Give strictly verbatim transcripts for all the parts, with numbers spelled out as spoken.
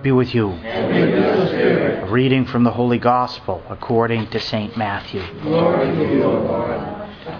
be with you. And with your spirit. A reading from the Holy Gospel according to Saint Matthew. Glory to you, O Lord.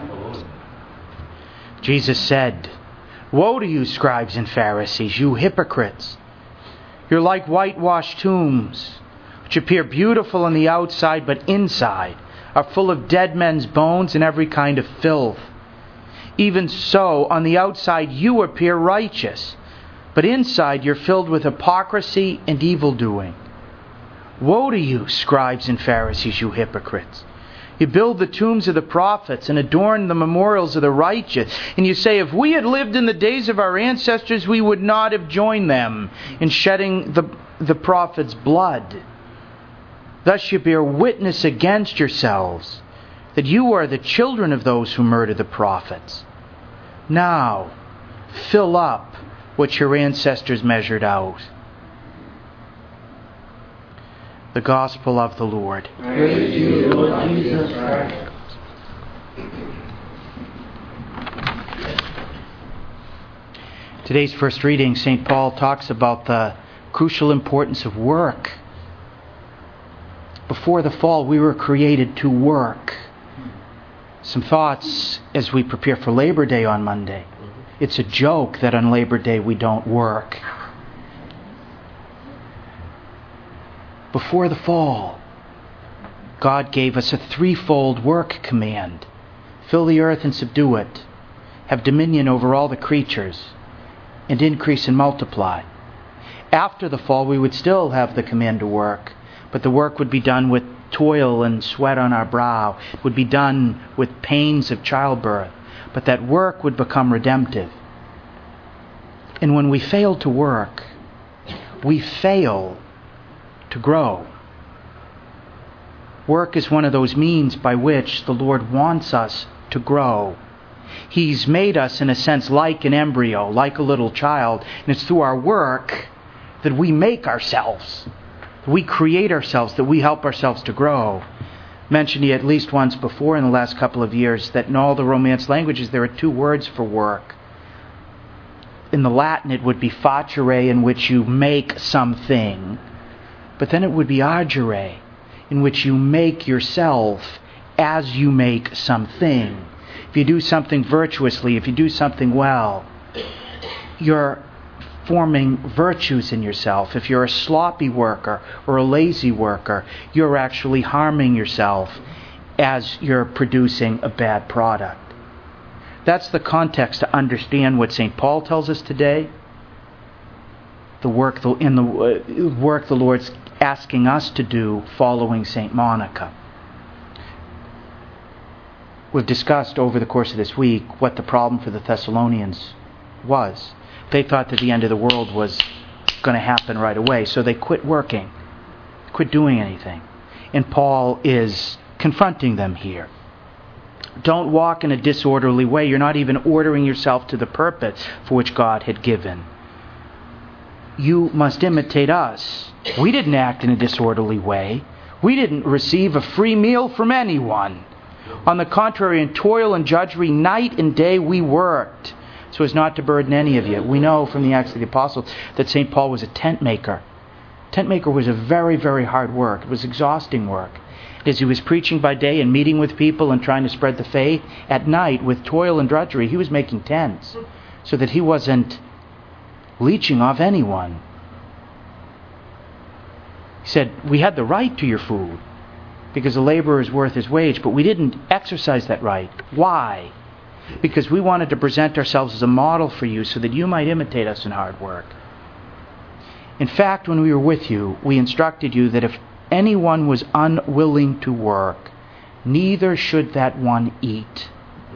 Jesus said, "Woe to you, scribes and Pharisees, you hypocrites! You're like whitewashed tombs, which appear beautiful on the outside, but inside are full of dead men's bones and every kind of filth. Even so, on the outside you appear righteous, but inside you're filled with hypocrisy and evildoing. Woe to you, scribes and Pharisees, you hypocrites! You build the tombs of the prophets and adorn the memorials of the righteous. And you say, if we had lived in the days of our ancestors, we would not have joined them in shedding the, the prophets' blood. Thus you bear witness against yourselves that you are the children of those who murder the prophets. Now, fill up what your ancestors measured out." The Gospel of the Lord. Praise to you, Lord Jesus Christ. Today's first reading, Saint Paul talks about the crucial importance of work. Before the fall, we were created to work. Some thoughts as we prepare for Labor Day on Monday. It's a joke that on Labor Day we don't work. Before the fall, God gave us a threefold work command. Fill the earth and subdue it. Have dominion over all the creatures. And increase and multiply. After the fall, we would still have the command to work. But the work would be done with toil and sweat on our brow. It would be done with pains of childbirth. But that work would become redemptive. And when we fail to work, we fail to grow. Work is one of those means by which the Lord wants us to grow. He's made us, in a sense, like an embryo, like a little child. And it's through our work that we make ourselves, that we create ourselves, that we help ourselves to grow. Mentioned at least once before in the last couple of years that in all the Romance languages there are two words for work. In the Latin it would be facere, in which you make something. But then it would be agere, in which you make yourself as you make something. If you do something virtuously, if you do something well, you're forming virtues in yourself. If you're a sloppy worker or a lazy worker, you're actually harming yourself as you're producing a bad product. That's the context to understand what Saint Paul tells us today. The work the, in the uh, work the Lord's asking us to do following Saint Monica. We've discussed over the course of this week what the problem for the Thessalonians was. They thought that the end of the world was going to happen right away, so they quit working, quit doing anything. And Paul is confronting them here. Don't walk in a disorderly way. You're not even ordering yourself to the purpose for which God had given. You must imitate us. We didn't act in a disorderly way. We didn't receive a free meal from anyone. On the contrary, in toil and drudgery, night and day we worked, so as not to burden any of you. We know from the Acts of the Apostles that Saint Paul was a tent maker. Tent maker was a very, very hard work. It was exhausting work. As he was preaching by day and meeting with people and trying to spread the faith, at night, with toil and drudgery, he was making tents so that he wasn't leeching off anyone. He said, we had the right to your food because a laborer is worth his wage, but we didn't exercise that right. Why? Because we wanted to present ourselves as a model for you so that you might imitate us in hard work. In fact, when we were with you, we instructed you that if anyone was unwilling to work, neither should that one eat.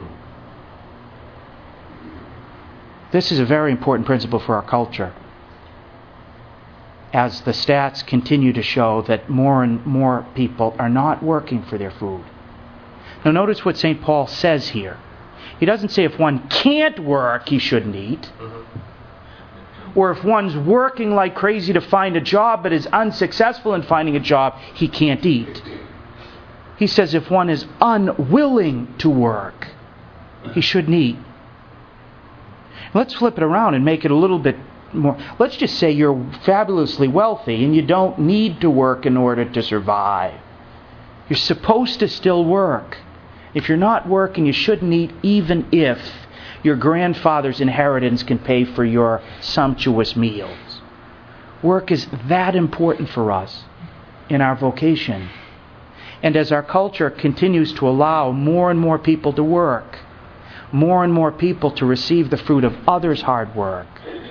This is a very important principle for our culture, as the stats continue to show that more and more people are not working for their food. Now notice what Saint Paul says here. He doesn't say if one can't work, he shouldn't eat. Or if one's working like crazy to find a job but is unsuccessful in finding a job, he can't eat. He says if one is unwilling to work, he shouldn't eat. Let's flip it around and make it a little bit more. Let's just say you're fabulously wealthy and you don't need to work in order to survive. You're supposed to still work. If you're not working, you shouldn't eat, even if your grandfather's inheritance can pay for your sumptuous meals. Work is that important for us in our vocation. And as our culture continues to allow more and more people to work, more and more people to receive the fruit of others' hard work,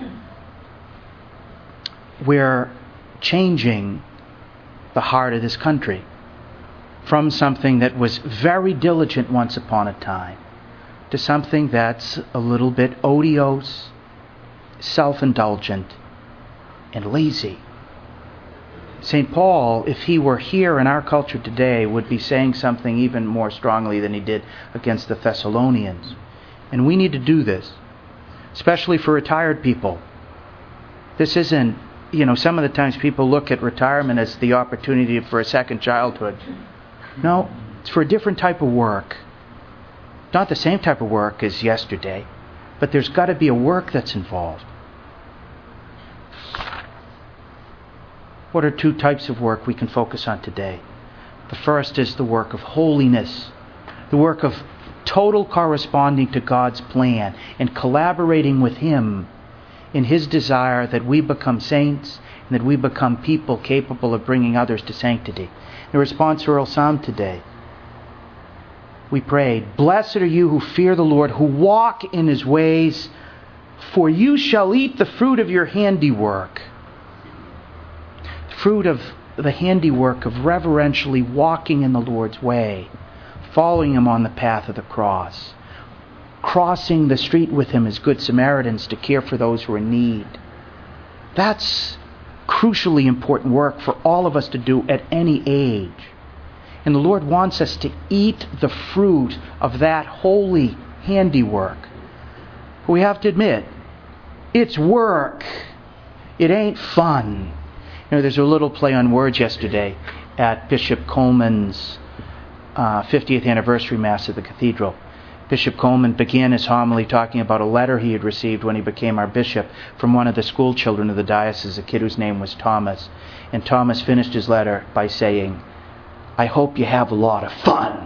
we're changing the heart of this country from something that was very diligent once upon a time to something that's a little bit odious, self-indulgent, and lazy. Saint Paul, if he were here in our culture today, would be saying something even more strongly than he did against the Thessalonians. And we need to do this, especially for retired people. This isn't, you know, some of the times people look at retirement as the opportunity for a second childhood. No, it's for a different type of work. Not the same type of work as yesterday, but there's got to be a work that's involved. What are two types of work we can focus on today? The first is the work of holiness, the work of total corresponding to God's plan and collaborating with Him in His desire that we become saints and that we become people capable of bringing others to sanctity. In the responsorial psalm today, we prayed, "Blessed are you who fear the Lord, who walk in His ways, for you shall eat the fruit of your handiwork." Fruit of the handiwork of reverentially walking in the Lord's way, following Him on the path of the cross, crossing the street with Him as good Samaritans to care for those who are in need. That's crucially important work for all of us to do at any age. And the Lord wants us to eat the fruit of that holy handiwork. But we have to admit, it's work. It ain't fun. You know, there's a little play on words yesterday at Bishop Coleman's uh, fiftieth anniversary Mass at the Cathedral. Bishop Coleman began his homily talking about a letter he had received when he became our bishop from one of the school children of the diocese, a kid whose name was Thomas. And Thomas finished his letter by saying, "I hope you have a lot of fun."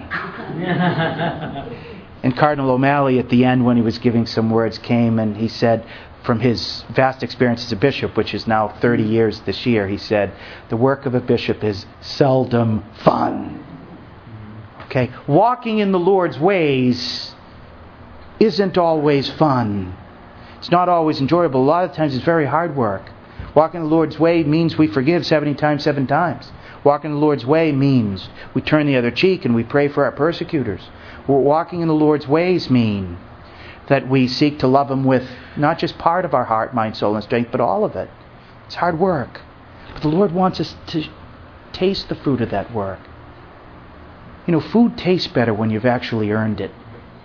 And Cardinal O'Malley at the end, when he was giving some words, came and he said, from his vast experience as a bishop, which is now thirty years this year, he said, the work of a bishop is seldom fun. Okay? Walking in the Lord's ways isn't always fun. It's not always enjoyable. A lot of times it's very hard work. Walking in the Lord's way means we forgive seventy times, seven times. Walking in the Lord's way means we turn the other cheek and we pray for our persecutors. Walking in the Lord's ways mean that we seek to love Him with not just part of our heart, mind, soul, and strength, but all of it. It's hard work. But the Lord wants us to taste the fruit of that work. You know, food tastes better when you've actually earned it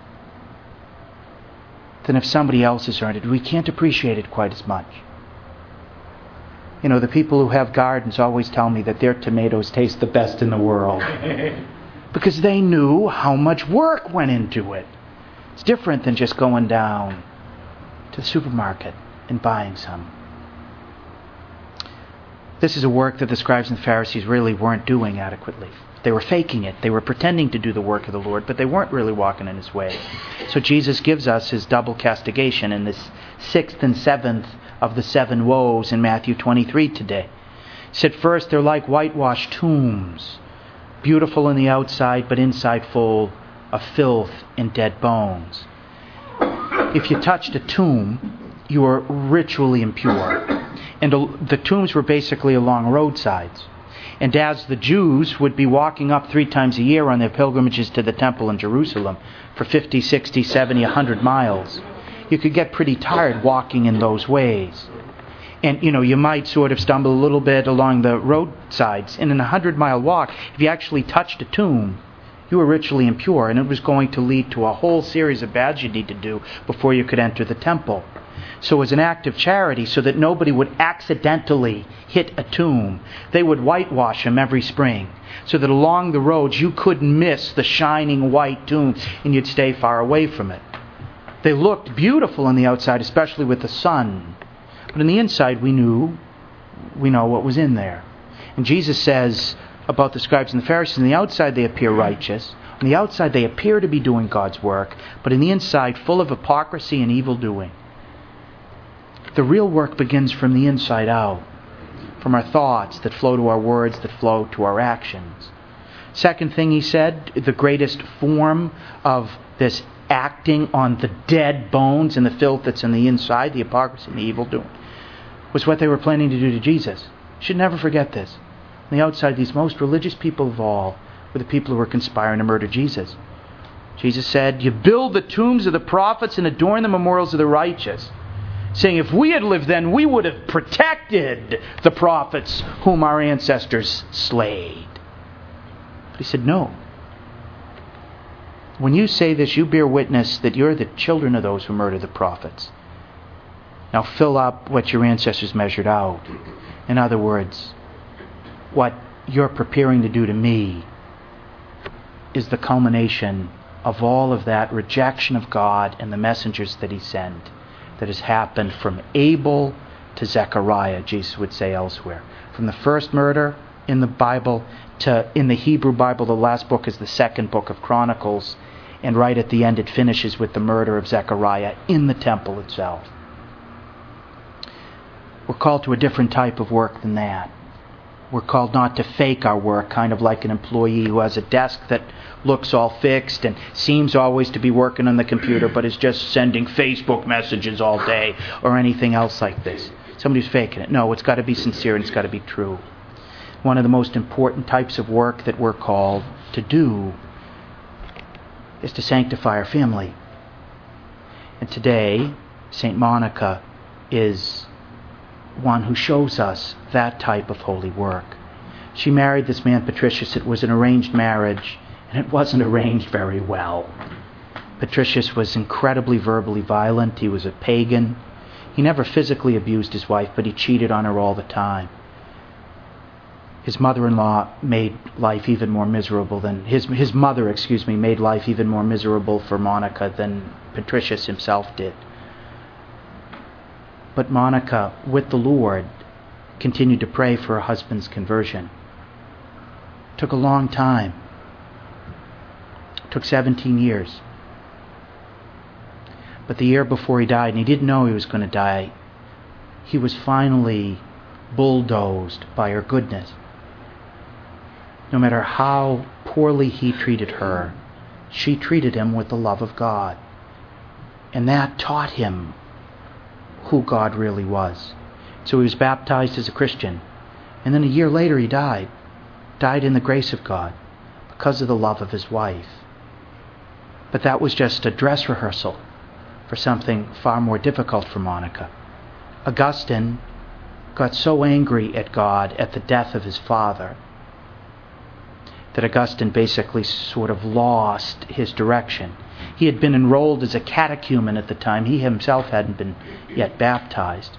than if somebody else has earned it. We can't appreciate it quite as much. You know, the people who have gardens always tell me that their tomatoes taste the best in the world because they knew how much work went into it. It's different than just going down to the supermarket and buying some. This is a work that the scribes and the Pharisees really weren't doing adequately. They were faking it. They were pretending to do the work of the Lord, but they weren't really walking in His way. So Jesus gives us His double castigation in this sixth and seventh of the seven woes in Matthew twenty-three today. He said, first, they're like whitewashed tombs, beautiful on the outside, but inside full of filth and dead bones. If you touched a tomb, you were ritually impure. And the tombs were basically along roadsides. And as the Jews would be walking up three times a year on their pilgrimages to the temple in Jerusalem for fifty, sixty, seventy, one hundred miles, you could get pretty tired walking in those ways. And, you know, you might sort of stumble a little bit along the roadsides. And in a hundred-mile walk, if you actually touched a tomb, you were ritually impure, and it was going to lead to a whole series of baths you need to do before you could enter the temple. So as an act of charity, so that nobody would accidentally hit a tomb, they would whitewash them every spring, so that along the roads you couldn't miss the shining white tomb and you'd stay far away from it. They looked beautiful on the outside, especially with the sun. But on the inside, we knew, we know what was in there. And Jesus says about the scribes and the Pharisees, on the outside they appear righteous. On the outside they appear to be doing God's work, but in the inside full of hypocrisy and evil doing. The real work begins from the inside out, from our thoughts that flow to our words, that flow to our actions. Second thing he said, the greatest form of this acting on the dead bones and the filth that's in the inside, the hypocrisy and the evil doing, was what they were planning to do to Jesus. You should never forget this. On the outside, these most religious people of all were the people who were conspiring to murder Jesus. Jesus said, you build the tombs of the prophets and adorn the memorials of the righteous, saying, if we had lived then, we would have protected the prophets whom our ancestors slayed. But he said, no. When you say this, you bear witness that you're the children of those who murder the prophets. Now fill up what your ancestors measured out. In other words, what you're preparing to do to me is the culmination of all of that rejection of God and the messengers that he sent that has happened from Abel to Zechariah, Jesus would say elsewhere. From the first murder in the Bible to, in the Hebrew Bible, the last book is the second book of Chronicles, and right at the end it finishes with the murder of Zechariah in the temple itself. We're called to a different type of work than that. We're called not to fake our work, kind of like an employee who has a desk that looks all fixed and seems always to be working on the computer, but is just sending Facebook messages all day or anything else like this. Somebody's faking it. No, it's got to be sincere and it's got to be true. One of the most important types of work that we're called to do is to sanctify our family. And today, Saint Monica is one who shows us that type of holy work. She married this man, Patricius. It was an arranged marriage, and it wasn't arranged very well. Patricius was incredibly verbally violent. He was a pagan. He never physically abused his wife, but he cheated on her all the time. His mother-in-law made life even more miserable than his his mother, excuse me, made life even more miserable for Monica than Patricius himself did. But Monica, with the Lord, continued to pray for her husband's conversion. It took a long time. It took seventeen years. But the year before he died, and he didn't know he was going to die, he was finally bulldozed by her goodness. No matter how poorly he treated her, she treated him with the love of God. And that taught him who God really was. So he was baptized as a Christian. And then a year later he died. Died in the grace of God because of the love of his wife. But that was just a dress rehearsal for something far more difficult for Monica. Augustine got so angry at God at the death of his father that Augustine basically sort of lost his direction. He had been enrolled as a catechumen at the time. He himself hadn't been yet baptized.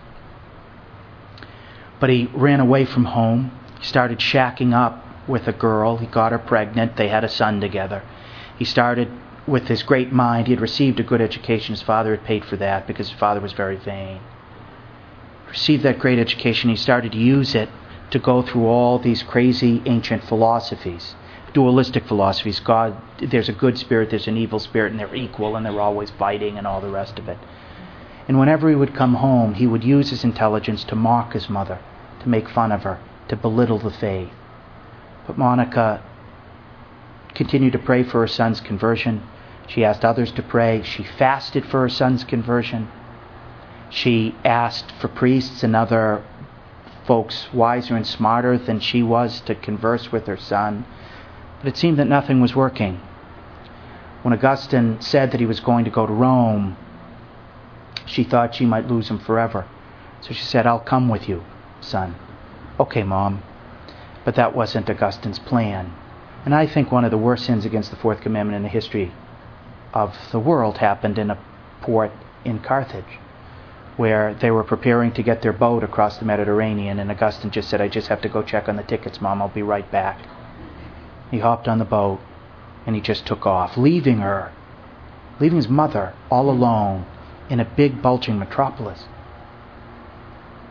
But he ran away from home. He started shacking up with a girl. He got her pregnant. They had a son together. He started with his great mind. He had received a good education. His father had paid for that because his father was very vain. He received that great education. He started to use it to go through all these crazy ancient philosophies. Dualistic philosophies. God, there's a good spirit, there's an evil spirit, and they're equal, and they're always fighting, and all the rest of it. And whenever he would come home, he would use his intelligence to mock his mother, to make fun of her, to belittle the faith. But Monica continued to pray for her son's conversion. She asked others to pray. She fasted for her son's conversion. She asked for priests and other folks wiser and smarter than she was to converse with her son. But it seemed that nothing was working. When Augustine said that he was going to go to Rome, she thought she might lose him forever. So she said, I'll come with you, son. Okay, Mom. But that wasn't Augustine's plan. And I think one of the worst sins against the fourth commandment in the history of the world happened in a port in Carthage, where they were preparing to get their boat across the Mediterranean, and Augustine just said, I just have to go check on the tickets, Mom. I'll be right back. He hopped on the boat, and he just took off, leaving her, leaving his mother all alone in a big, bulging metropolis.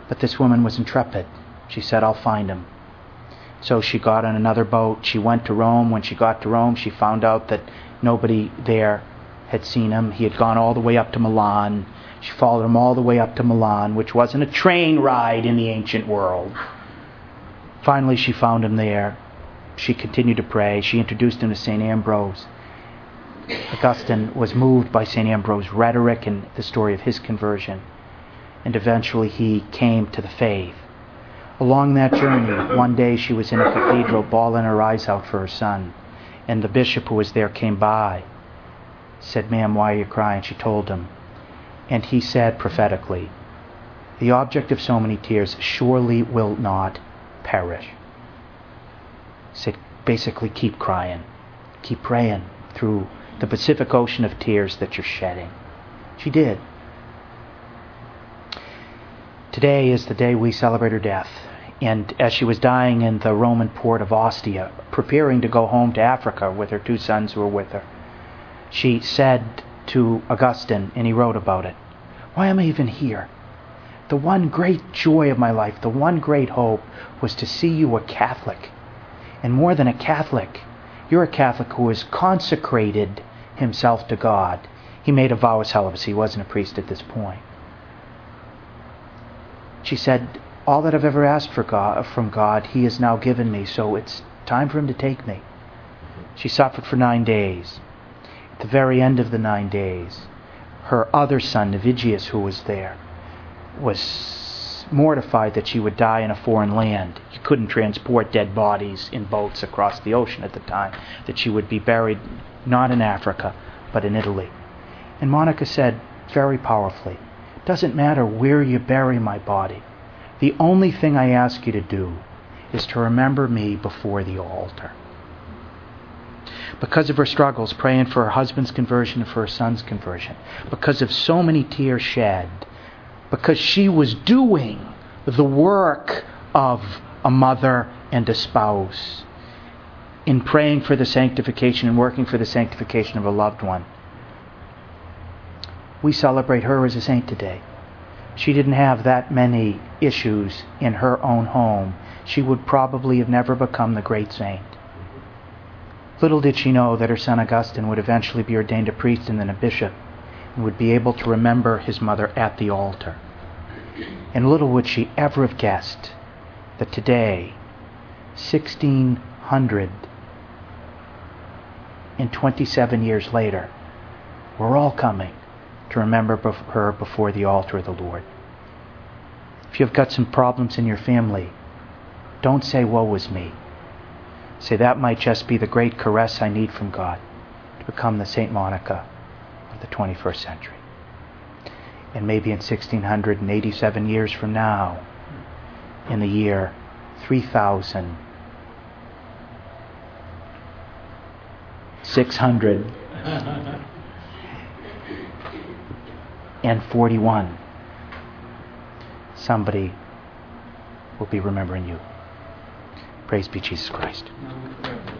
But this woman was intrepid. She said, I'll find him. So she got on another boat. She went to Rome. When she got to Rome, she found out that nobody there had seen him. He had gone all the way up to Milan. She followed him all the way up to Milan, which wasn't a train ride in the ancient world. Finally, she found him there. She continued to pray. She introduced him to Saint Ambrose. Augustine was moved by Saint Ambrose's rhetoric and the story of his conversion. And eventually he came to the faith. Along that journey, one day she was in a cathedral bawling her eyes out for her son. And the bishop who was there came by. Said, ma'am, why are you crying? She told him. And he said prophetically, the object of so many tears surely will not perish. He said, basically, keep crying. Keep praying through the Pacific Ocean of tears that you're shedding. She did. Today is the day we celebrate her death. And as she was dying in the Roman port of Ostia, preparing to go home to Africa with her two sons who were with her, she said to Augustine, and he wrote about it, why am I even here? The one great joy of my life, the one great hope, was to see you a Catholic. And more than a Catholic, you're a Catholic who has consecrated himself to God. He made a vow of celibacy. He wasn't a priest at this point. She said, all that I've ever asked for God, from God, He has now given me, so it's time for Him to take me. She suffered for nine days. At the very end of the nine days, her other son, Navigius, who was there, was mortified that she would die in a foreign land. You couldn't transport dead bodies in boats across the ocean at the time, that she would be buried not in Africa, but in Italy. And Monica said very powerfully, it doesn't matter where you bury my body. The only thing I ask you to do is to remember me before the altar. Because of her struggles, praying for her husband's conversion and for her son's conversion, because of so many tears shed, because she was doing the work of a mother and a spouse, in praying for the sanctification and working for the sanctification of a loved one, we celebrate her as a saint today. She didn't have that many issues in her own home. She would probably have never become the great saint. Little did she know that her son Augustine would eventually be ordained a priest and then a bishop, and would be able to remember his mother at the altar. And little would she ever have guessed that today, sixteen hundred twenty-seven years later, we're all coming to remember her before the altar of the Lord. If you've got some problems in your family, don't say, woe is me. Say, that might just be the great caress I need from God to become the Saint Monica of the twenty-first century. And maybe in sixteen eighty-seven years from now, in the year three thousand six hundred forty-one, somebody will be remembering you. Praise be Jesus Christ.